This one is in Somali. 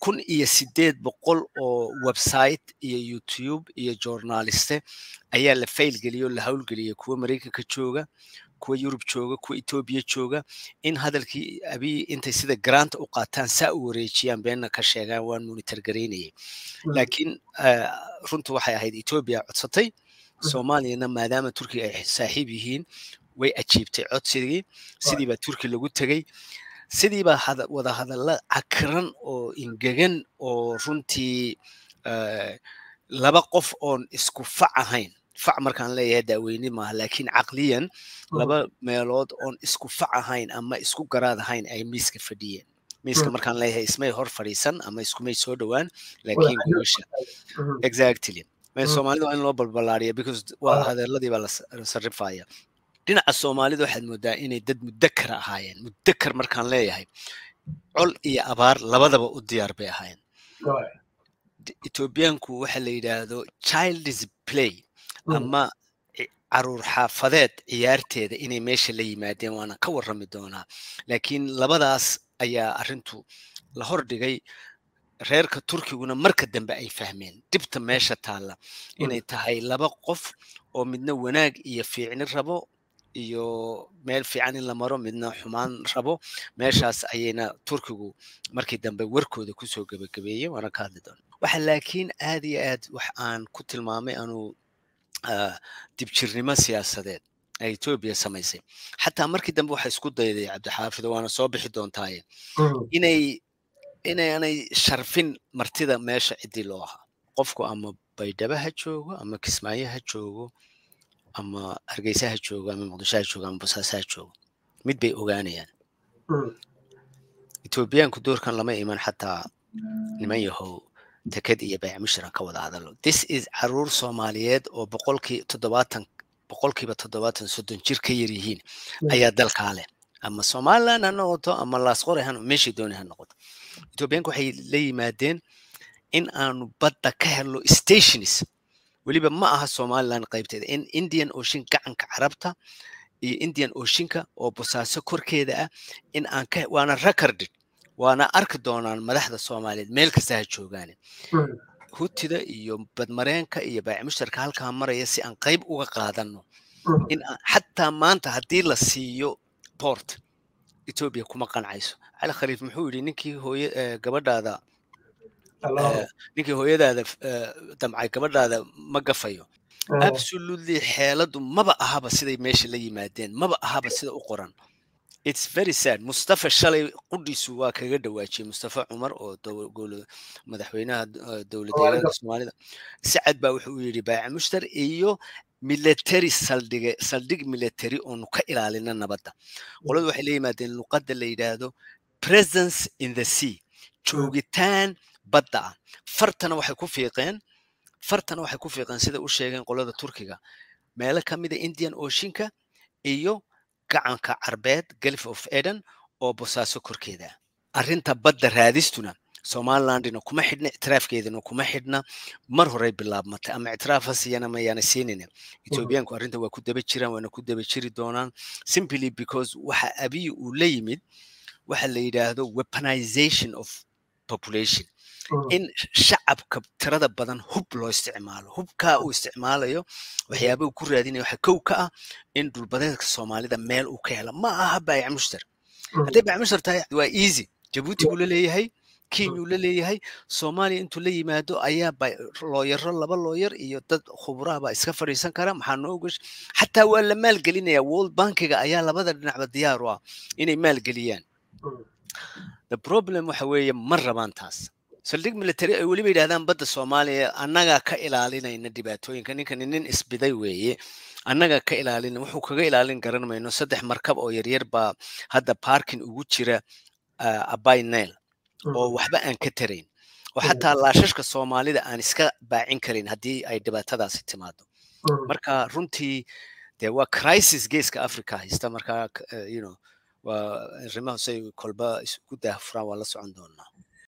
1800 oo website iyo YouTube iyo journaliste ayaa la fail geliyo la hawl geliyo kuwa Mareykanka jooga kuwa Europe jooga kuwa Ethiopia jooga in hadalkii Abiy intay sida grant u qaataan saa u wareejiyaan beenna ka sheegaan waan monitor gareynayay laakiin runtu waxay ahayd Ethiopia codsatay Soomaaliyana maadaama Turkiga ay saaxiib yihiin way ajiibtay codsigii sidii baa Turki lagu tagay sidii baa wada hadalla cakran oo ingegan oo runtii laba qof oon isku fac ahayn fac markaan leeyahay daaweyni maaha laakiin caqliyan laba meelood oon isku fac ahayn ama isku garaad ahayn ay miiska fadhiyeen miiska markaan leeyahay ismay hor fadhiisan ama iskumay soo dhowaan laakiin guusha exactly Soomaalida waa in loo balbalaariyo because waa hadalladii baa la sarrifaya dhinaca Soomaalida waxaad moodaa inay dad mudakar ahaayeen mudakar markaan leeyahay col iyo abaar labadaba u diyaar bay ahaayeen Ethiopianku waxa la yiraahdo child's play ama caruur xaafadeed ciyaarteeda inay meesha la yimaadeen waana ka warrami doonaa laakiin labadaas ayaa arintu la hordhigay reerka Turkiguna marka dambe ay fahmeen dibta meesha taala inay tahay laba qof oo midna wanaag iyo fiicni rabo iyo meel fiican in la maro midna xumaan rabo meeshaas ayayna Turkigu markii dambe warkooda ku soo gabagabeeyay waana ka hadli doonaa waxa laakiin aad iyo aad wax aan ku tilmaamay anu dibjirnimo siyaasadeed ay Ethiopia samaysay xataa markii dambe waxa isku dayday Cabdixaafid waana soo bixi doontaa inay sharfin martida meesha cidii loo ahaa qofku ama Baydhabo ha joogo ama Kismaayo ha joogo ama Hargeysa ha joogo ama Muqdisho ha joogo ama Boosaaso ha joogo mid bay ogaanayaan Ethiopianku doorkan lama iman xataa niman yahow takad iyo bayc mushra ka wada hadalo this is caruur Soomaaliyeed oo boqolkiiba 70 jir ka yar yihiin ayaa dalka leh ama Soomaaliland ha noqoto ama Laasqore ha meeshii doonay ha noqoto Ethiopianku waxay la yimaadeen in aanu badda ka helo stations waliba ma aha Somaliland qaybteeda in Indian Ocean gacanka Carabta iyo Indian Oceanka oo Boosaaso korkeeda ah in aan ka waana recorded waana arki doonaan madaxda Soomaaliyeed meel kasta ha joogaan hutida iyo badmareenka iyo bayc mushtarka halka maraya si aan qayb uga qaadano in xataa maanta hadii la siiyo port Ethiopia kuma qancayso Ali Khaliif muxuu yiri ninkii gabadhaada ninkii hooyadaada damcay gabadhaada ma gafayo absolutely xeeladu maba ahaba siday meesha la yimaadeen maba ahaba sida u qoran it's very sad Mustafa shalay qudhiisu waa kaga dhawaajiyay Mustafa Umar oo madaxweynaha dawladda Soomaalida Saad baa wuxuu yiri bayc mushtar iyo military saldig military oo ka ilaalina nabadda qoladu waxay la yimaadeen luqadda la yiraahdo presence in the sea joogitaan badda fartana waxay ku fiiqeen sida u sheegeen qolada Turkiga meelo kamid ah Indian Oceanka iyo gacanka Carbeed Gulf of Aden oo Boosaaso korkeeda arinta badda raadistuna Somalilandina kuma xidhna itraafkeedina kuma xidhna mar hore bilaabmatay ama itraafasiyana ma yana siinina Ethiopianku arinta waa ku daba jiraan waana ku daba jiri doonaan simply because waxa Abiy uu la yimid waxa la yiraahdo weaponization of population in shacabka tirada badan hub loo isticmaalo hubka uu isticmaalayo waxyaabo ku raadinaya waxa kow ka ah in dhulbadeedka Soomaalida meel uu ka helo ma aha bayc mushtar hadii bayc mushtar tahay waa easy Djibouti uu leeyahay Kenya uu leeyahay Soomaaliya intuu la yimaado ayaa laba lawyer iyo dad khubaro ah iska fariisan kara maxaa noo gash xataa waa la maal gelinaya World Bankiga ayaa labada dhinacba diyaar u ah inay maal geliyaan the problem waxa weeye mar rabaan taas saldig military ay waliba yiraahdaan badda Soomaaliya annaga ka ilaalinayna dhibaatooyinka nin isbiday weeye annaga ka ilaalin wuxuu kaga ilaalin garanayno saddex markab oo yaryar baa hadda parking ugu jira Abay Nile oo waxba aan ka tarayn oo xataa laashashka Soomaalida aan iska baacin karin hadii ay dhibaatadaasi timaado marka runtii waa crisis geeska Africa haysta marka waa rimaha say kolba isku daafraan waa la socon doonaa